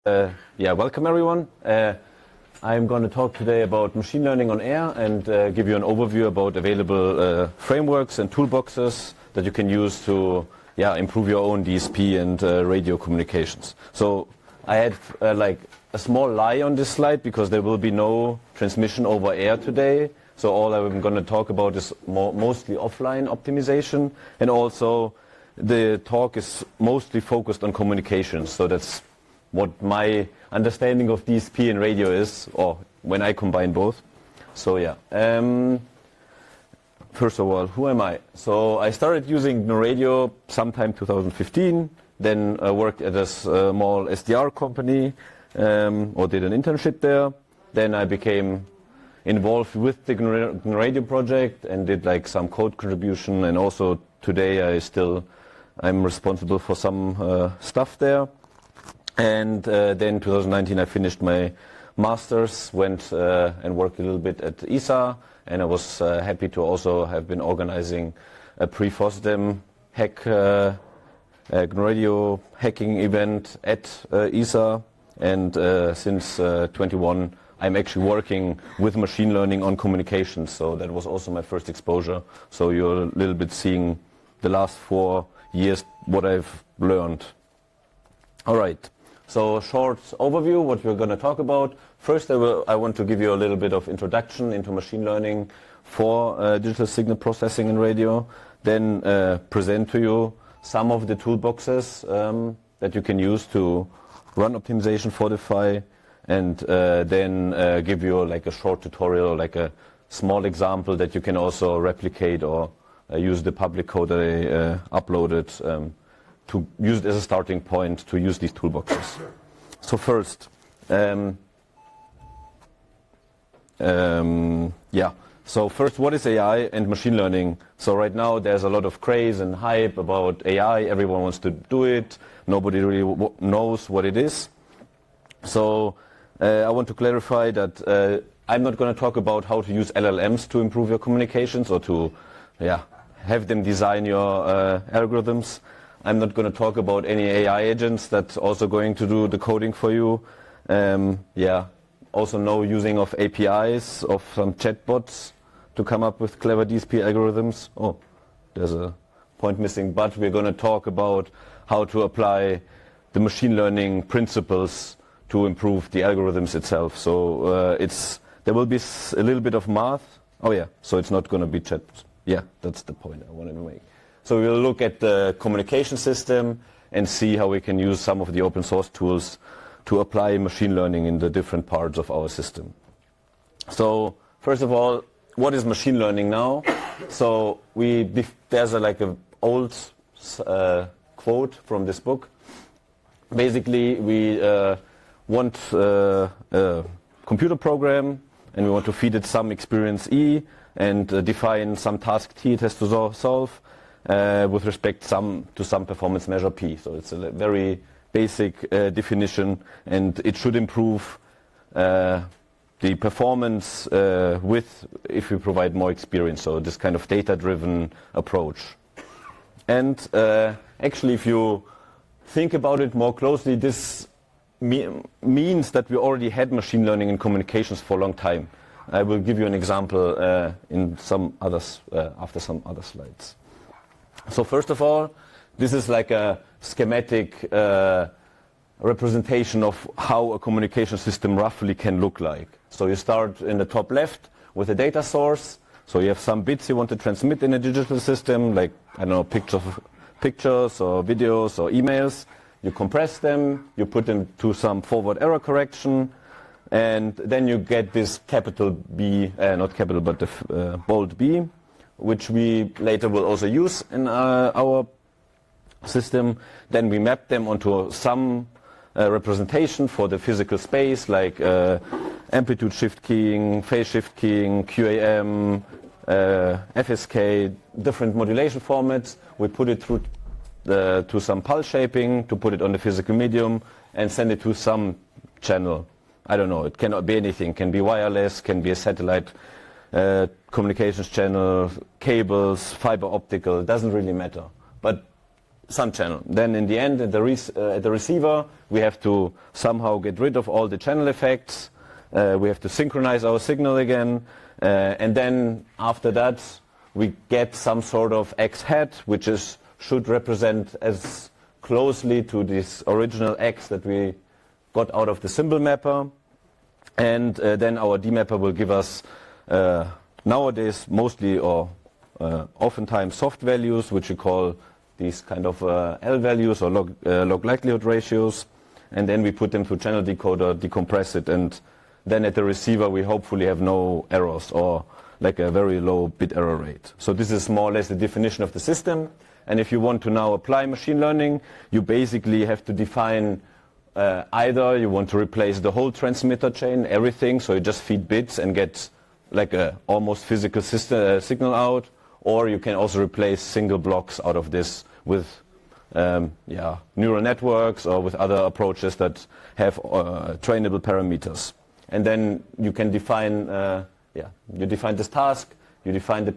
Yeah, welcome everyone. I'm going to talk today about machine learning on air and give you an overview about available frameworks and toolboxes that you can use to improve your own DSP and radio communications. So I had like a small lie on this slide because there will be no transmission over air today. So all I'm going to talk about is mostly offline optimization, and also the talk is mostly focused on communications. So that's what my understanding of DSP and radio is, or when I combine both. So yeah. First of all, who am I? So I started using GNU Radio sometime 2015, then worked at a small SDR company, or did an internship there. Then I became involved with the GNU Radio project and did like some code contribution, and also today I'm responsible for some stuff there. And then 2019 I finished my master's, went and worked a little bit at ESA, and I was happy to also have been organizing a pre-FOSDEM hack GNU Radio hacking event at ESA, and since 21 I'm actually working with machine learning on communications, so that was also my first exposure. So you're a little bit seeing the last 4 years what I've learned. All right. So short overview, what we're going to talk about. First, I want to give you a little bit of introduction into machine learning for digital signal processing in radio. Then present to you some of the toolboxes that you can use to run optimization for DeFi, and then give you like a short tutorial, like a small example that you can also replicate or use the public code that I uploaded to use it as a starting point to use these toolboxes. So first, So first, what is AI and machine learning? So right now there's a lot of craze and hype about AI. Everyone wants to do it. Nobody really knows what it is. So I want to clarify that I'm not going to talk about how to use LLMs to improve your communications or to have them design your algorithms. I'm not going to talk about any AI agents that's also going to do the coding for you. Also no using of APIs, of some chatbots to come up with clever DSP algorithms. Oh, there's a point missing, but we're going to talk about how to apply the machine learning principles to improve the algorithms itself. So there will be a little bit of math. Oh yeah, so it's not going to be chatbots. Yeah, that's the point I wanted to make. So we'll look at the communication system and see how we can use some of the open source tools to apply machine learning in the different parts of our system. So first of all, what is machine learning now? So there's like an old quote from this book. Basically, we want a computer program and we want to feed it some experience E and define some task T it has to solve. With respect to some performance measure P. So it's a very basic definition, and it should improve the performance if we provide more experience. So this kind of data-driven approach. And actually, if you think about it more closely, this means that we already had machine learning in communications for a long time. I will give you an example in some others after some other slides. So first of all, this is like a schematic representation of how a communication system roughly can look like. So you start in the top left with a data source. So you have some bits you want to transmit in a digital system, like, I don't know, pictures or videos or emails. You compress them, you put them to some forward error correction, and then you get this capital B, not capital, but the bold B, which we later will also use in our system. Then we map them onto some representation for the physical space, like amplitude shift keying, phase shift keying, QAM, FSK, different modulation formats. We put it through to some pulse shaping to put it on the physical medium and send it to some channel. I don't know, it cannot be anything. It can be wireless, can be a satellite communications channel, cables, fiber optical, doesn't really matter. But some channel. Then in the end, at the receiver, we have to somehow get rid of all the channel effects. We have to synchronize our signal again. And then after that, we get some sort of x hat, which should represent as closely to this original x that we got out of the symbol mapper. And then our demapper will give us nowadays mostly or oftentimes soft values, which we call these kind of L values or log likelihood ratios, and then we put them to channel decoder, decompress it, and then at the receiver we hopefully have no errors or like a very low bit error rate. So this is more or less the definition of the system. And if you want to now apply machine learning, you basically have to define either you want to replace the whole transmitter chain, everything, so you just feed bits and get like a almost physical signal out, or you can also replace single blocks out of this with neural networks or with other approaches that have trainable parameters. And then you can define, you define this task, you define the